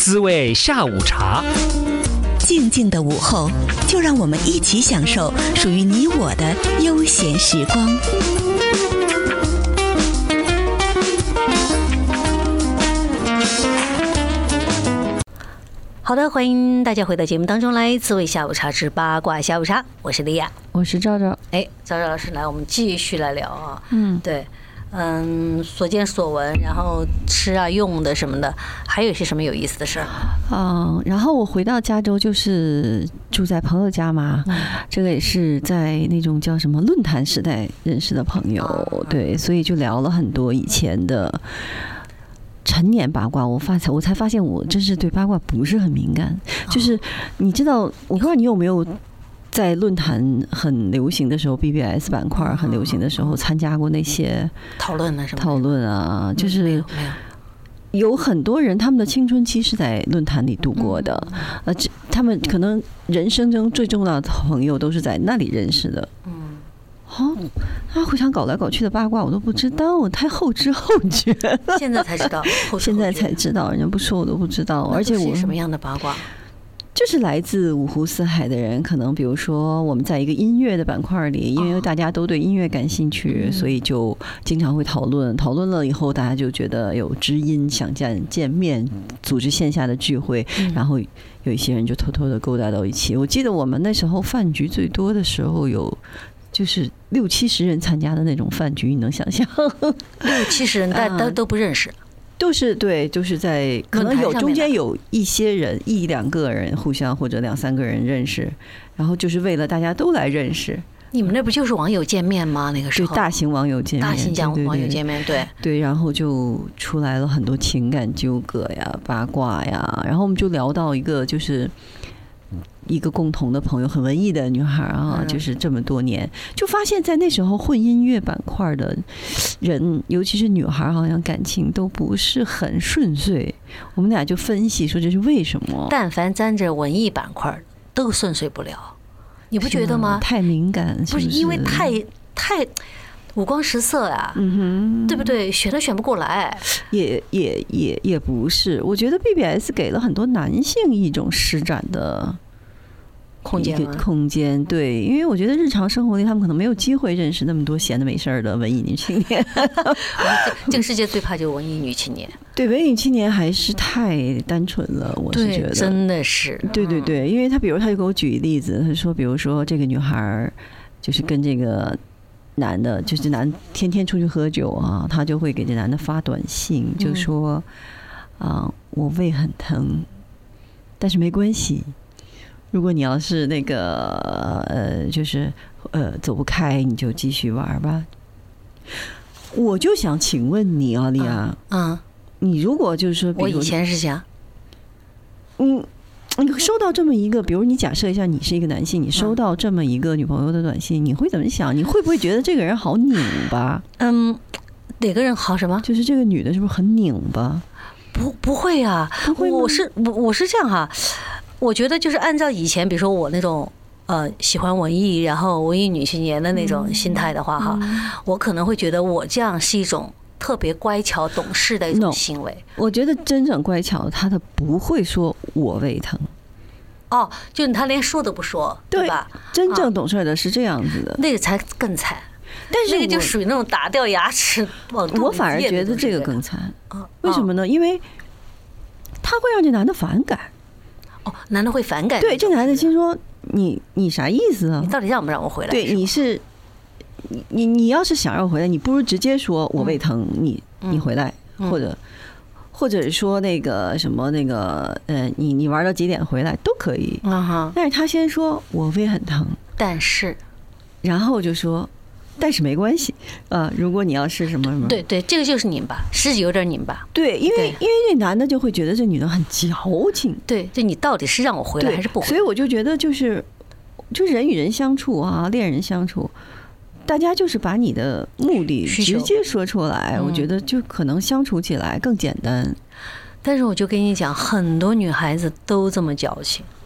滋味下午茶。 静静的午后，就让我们一起享受属于你我的悠闲时光。 好的，欢迎大家回到节目当中来，滋味下午茶之八卦下午茶，我是莉亚， 我是赵赵。 赵赵老师来，我们继续来聊啊。对，所见所闻，然后吃啊、用的什么的，还有一些什么有意思的事儿？ 然后我回到加州，就是住在朋友家嘛，这个也是在那种叫什么论坛时代认识的朋友，对，所以就聊了很多以前的陈年八卦。我才发现我真是对八卦不是很敏感。就是你知道，我不知道你有没有在论坛很流行的时候 ，BBS 板块很流行的时候参加过那些讨论啊什么？ 讨论啊，就是有很多人他们的青春期是在论坛里度过的，他们可能人生中最重要的朋友都是在那里认识的。他互相搞来搞去的八卦我都不知道，我太后知后觉了。 现在才知道， 现在才知道，人家不说我都不知道。而且我什么样的八卦？ 就是来自五湖四海的人，可能比如说我们在一个音乐的板块里，因为大家都对音乐感兴趣，所以就经常会讨论了以后，大家就觉得有知音，想见面，组织线下的聚会，然后有一些人就偷偷的勾搭到一起。我记得我们那时候饭局最多的时候有就是60-70人参加的那种饭局，你能想象 ？60-70人，大家都不认识。都是对，就是在可能有中间有一些人1-2个人互相或者2-3个人认识，然后就是为了大家都来认识。 你们那不就是网友见面吗？那个时候对，大型网友见面， 大型网友见面， 对，然后就出来了很多情感纠葛呀、八卦呀，然后我们就聊到一个就是一个共同的朋友，很文艺的女孩啊，就是这么多年，就发现在那时候混音乐板块的人，尤其是女孩，好像感情都不是很顺遂。我们俩就分析说这是为什么？ 但凡沾着文艺板块都顺遂不了，你不觉得吗？ 太敏感， 不是因为太五光十色啊，对不对？选都选不过来。 也不是，我觉得 BBS 给了很多男性一种施展的空间，对，因为我觉得日常生活里他们可能没有机会认识那么多闲的没事的文艺女青年。 这个世界最怕就是文艺女青年。 对，文艺女青年还是太单纯了，我是觉得真的是。 对，因为他比如他就给我举例子，他说，比如说这个女孩就是跟这个男的，就是男天天出去喝酒啊，他就会给这男的发短信，就说我胃很疼，但是没关系。如果你要是那个就是走不开，你就继续玩吧。我就想请问你啊，莉亚，你如果就是说， 我以前是想， 你收到这么一个，比如你假设一下，你是一个男性，你收到这么一个女朋友的短信，你会怎么想？你会不会觉得这个人好拧巴？ 哪个人好什么？ 就是这个女的是不是很拧巴？ 不会啊， 不会吗？ 我是这样哈。我觉得就是按照以前，比如说我那种喜欢文艺，然后文艺女青年的那种心态的话，我可能会觉得我这样是一种特别乖巧懂事的一种行为。 我觉得真正乖巧，他不会说我胃疼。 就是他连说都不说，对吧？ 真正懂事的是这样子的， 那个才更惨。 但是那个就属于那种打掉牙齿往肚子咽的。 我反而觉得这个更惨。为什么呢？因为他会让这男的反感。 男的会反感。 对，这男的心说你啥意思啊？ 你到底让不让我回来？ 对，你要是想让我回来，你不如直接说我胃疼，你回来，或者说那个什么那个你玩到几点回来都可以。但是他先说我胃很疼， 但是， 然后就说。但是没关系如果你要是什么什么， 对，这个就是拧巴，是有点拧巴。 对，因为这男的就会觉得这女的很矫情。 对，就你到底是让我回来还是不回来？ 所以我就觉得就人与人相处啊，恋人相处，大家就是把你的目的直接说出来，我觉得就可能相处起来更简单。 但是我就跟你讲，很多女孩子都这么矫情。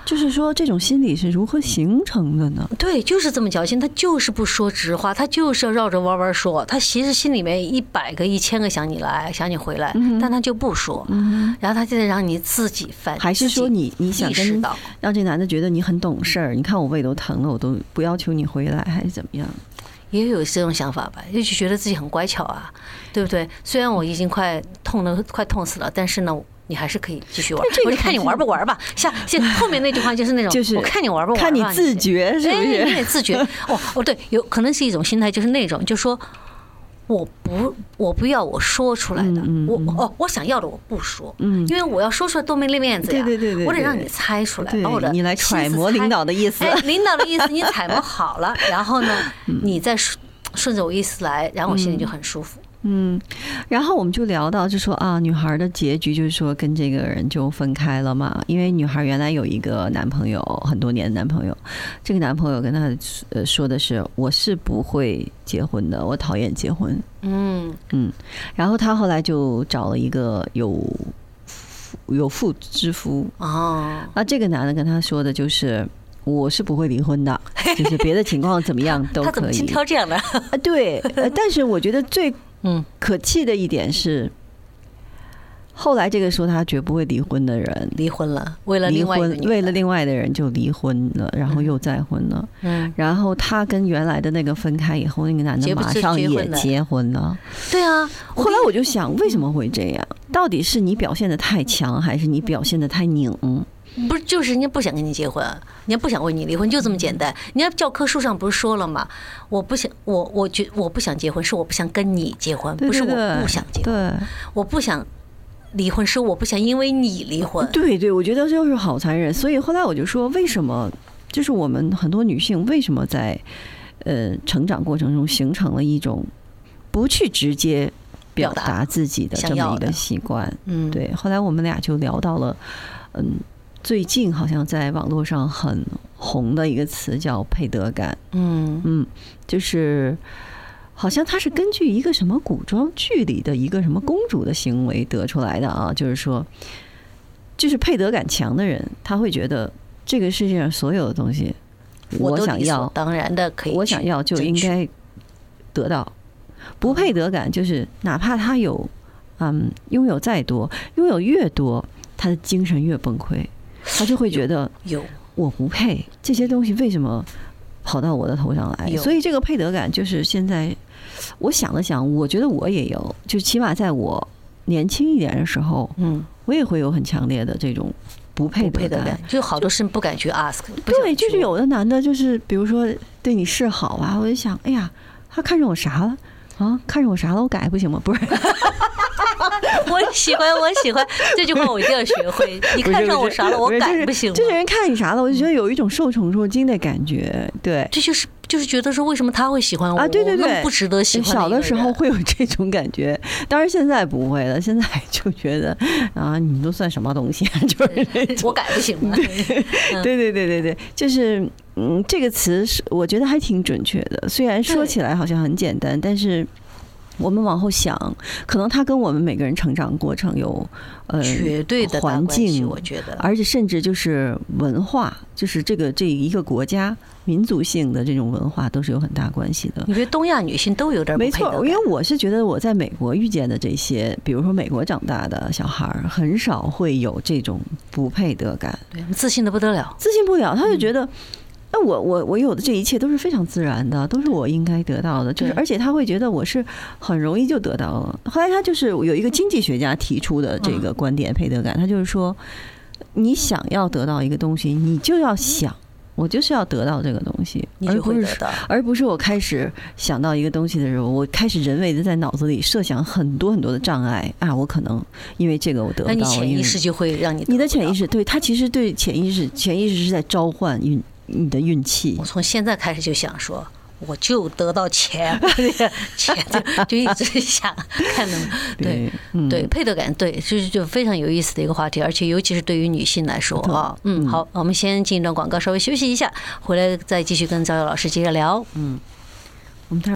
就是说这种心理是如何形成的呢？ 对，就是这么矫情，他就是不说直话，他就是要绕着弯弯说。他其实心里面100个、1000个想你来，想你回来，但他就不说。然后他就得让你自己反， 还是说你想跟让这男的觉得你很懂事儿？你看我胃都疼了，我都不要求你回来，还是怎么样？ 也有这种想法吧，就觉得自己很乖巧啊，对不对？虽然我已经快痛死了，但是呢，你还是可以继续玩。我就看你玩不玩吧。像后面那句话就是那种， 就是我看你玩不玩吧， 看你自觉是不是？ 你得自觉。对，有可能是一种心态，就是那种，就说我不要我说出来的，我想要的我不说，因为我要说出来多没面子呀。对，我得让你猜出来，把我的你来揣摩领导的意思。 领导的意思你揣摩好了，然后呢，你再顺着我意思来，然后我心里就很舒服。 然后我们就聊到，就说啊，女孩的结局就是说跟这个人就分开了嘛，因为女孩原来有一个男朋友，很多年的男朋友，这个男朋友跟她说的是，我是不会结婚的，我讨厌结婚。然后她后来就找了一个有妇之夫那这个男的跟她说的就是，我是不会离婚的，就是别的情况怎么样都可以。他怎么轻佻这样的？ 对，但是我觉得最可气的一点是，后来这个说他绝不会离婚的人离婚了，为了另外的人就离婚了，然后又再婚了。然后他跟原来的那个分开以后，那个男的马上也结婚了。 对啊， 后来我就想，为什么会这样？到底是你表现得太强，还是你表现得太拧？ 不是，就是人家不想跟你结婚，人家不想为你离婚，就这么简单。人家教科书上不是说了吗？我不想，我不想结婚，是我不想跟你结婚，不是我不想结婚。我不想离婚，是我不想因为你离婚。 对，我觉得就是好残忍。所以后来我就说，为什么就是我们很多女性为什么在成长过程中形成了一种不去直接表达自己的这么一个习惯？对。后来我们俩就聊到了，最近好像在网络上很红的一个词叫配得感。就是好像它是根据一个什么古装剧里的一个什么公主的行为得出来的啊，就是说，就是配得感强的人，他会觉得这个世界上所有的东西，我想要， 当然的可以， 我想要就应该得到。不配得感就是哪怕他有，拥有再多，拥有越多，他的精神越崩溃。他就会觉得我不配这些东西，为什么跑到我的头上来？所以这个配得感就是现在我想了想，我觉得我也有，就起码在我年轻一点的时候，我也会有很强烈的这种不配得感， 就好多事不敢去 ask。 对，就是有的男的，就是比如说对你示好啊，我就想，哎呀，他看上我啥了啊？看上我啥了？我改不行吗？不是。 我喜欢这句话，我一定要学会。你看上我啥了，我改不行吗？ 这些人看你啥了，我就觉得有一种受宠若惊的感觉。对， 这就是觉得说，为什么他会喜欢我啊？对， 不值得喜欢。 小的时候会有这种感觉，当然现在不会了。现在就觉得啊，你都算什么东西啊？就是我改不行吗？ 对，就是这个词是我觉得还挺准确的。虽然说起来好像很简单，但是我们往后想，可能它跟我们每个人成长过程有绝对的环境， 我觉得， 而且甚至就是文化，就是这一个国家民族性的这种文化都是有很大关系的。 你觉得东亚女性都有点不配得感？ 没错，因为我是觉得我在美国遇见的这些，比如说美国长大的小孩，很少会有这种不配得感， 对，自信的不得了， 自信不了，他就觉得。那我有的这一切都是非常自然的，都是我应该得到的，就是而且他会觉得我是很容易就得到了。后来他就是有一个经济学家提出的这个观点，配得感，他就是说，你想要得到一个东西，你就要想，我就是要得到这个东西，而不是我开始想到一个东西的时候，我开始人为的在脑子里设想很多很多的障碍啊，我可能因为这个我得不到， 那你潜意识就会让你的潜意识，对他其实对潜意识是在召唤你的运气。 我从现在开始就想说，我就得到钱，钱就一直想看能对配得感，对，就非常有意思的一个话题，而且尤其是对于女性来说啊。好，我们先进一段广告，稍微休息一下，回来再继续跟赵瑶老师接着聊。 我们